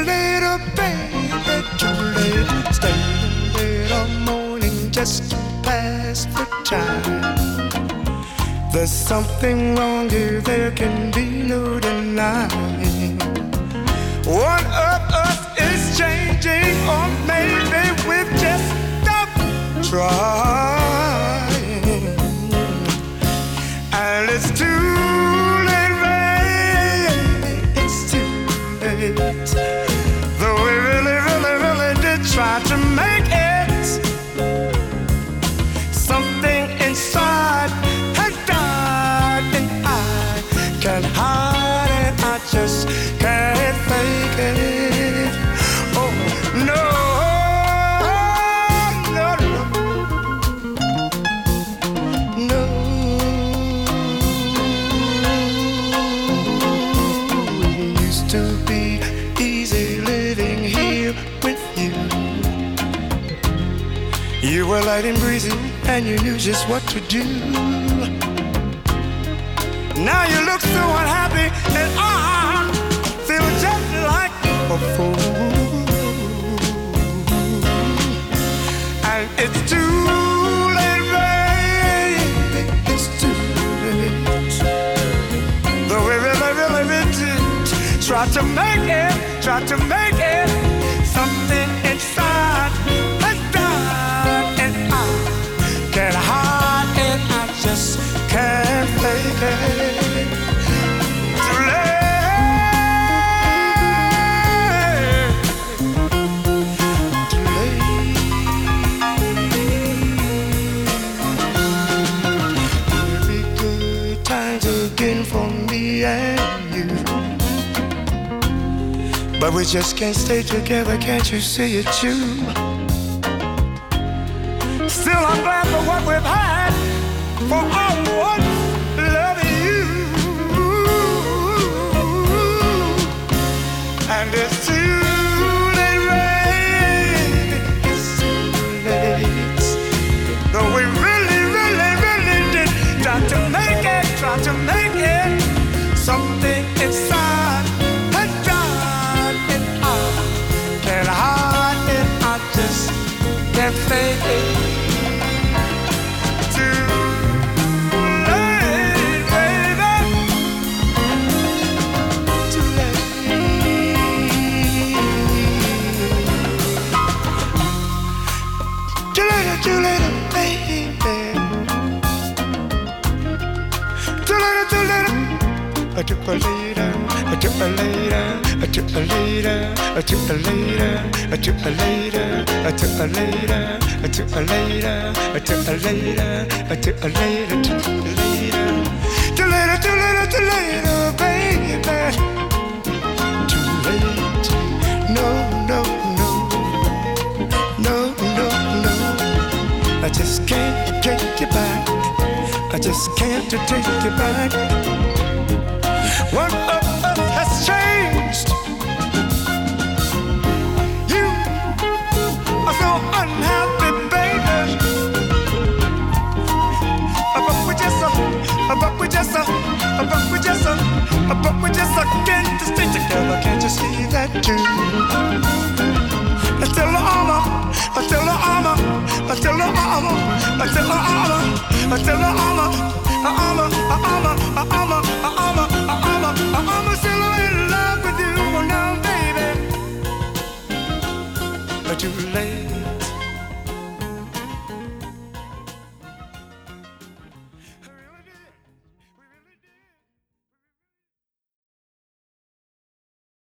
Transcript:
later, baby, too late. Stay till morning just to pass the time. There's something wrong here, there can be no denying. One of us is changing, or maybe we've just stopped trying. And it's too late, baby, it's too late. Though we really, really, really did try to make it, something inside has died, and I can't hide it, I just can't fake it. Oh, no, no, no, no. It used to be easy living here with you. You were light and breezy, and you knew just what to do. Now you look so unhappy, and I feel just like a fool. And it's too late, baby, it's too late. Though we really, really, really did try to make it, something inside has died, and I can't hide it, I just can't fake it. Too late, too late. There'll be good times again for me and you, but we just can't stay together, can't you see it too? Still I'm glad for what we've had, for our once loving you. And it's too late, baby, it's too late. Though we really, really, really did try to make it, something inside has died, and I can't hide it, I just can't fake it. Too late, baby. Too late, too late. Too later, too later, too later, too later, too later, too later, too later, too later, too later, too later. Too later, too later, too later, baby. Too late. No, no, no. No, no, no. I just can't take you back. I just can't take you back. One of us has changed. You are so unhappy, baby. But we just can't stay together. Can't you see that too? Until the armor, until the armor, until the armor, until the armor, until the armor.